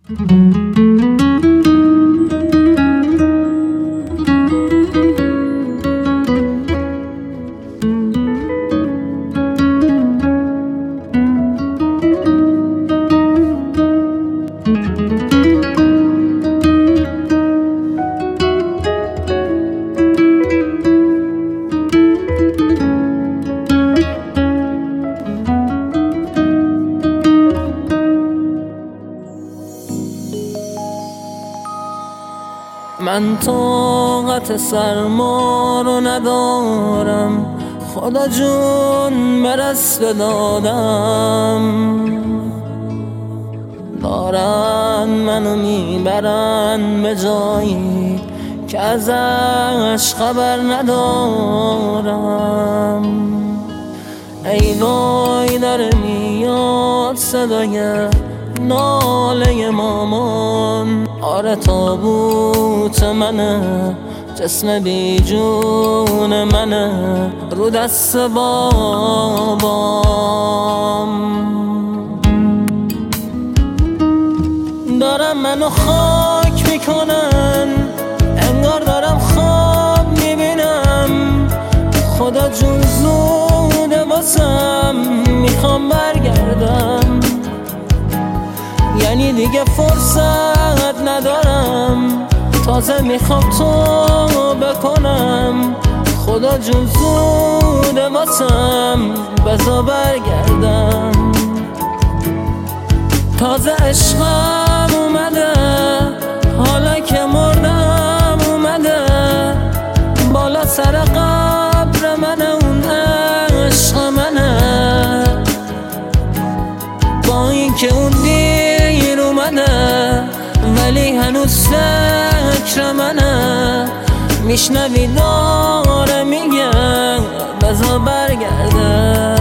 من طاقت سرما رو ندارم، خدا جون برس به دادم. دارن منو میبرن به جایی که ازش خبر ندارم. ای وای داره میاد صدای ناله مامان، آره تابوت منه، جسم بی جون منه رو دست بابام. دارم منو خاک میکنن، انگار دارم خواب میبینم. خدا جون زوده واسم، میخوام برگردم. یعنی دیگه فرصت ندارم، تازه میخوام تو بکنم. خدا جون زوده واسم، بذار برگردم. تازه عشقم اومده، حالا که مردم اومده بالا سر قبر منه، اون عشق منه. با این که اون دیر اومده ولی هنوز فکر منه. میشنوی داره میگه بذار برگرده.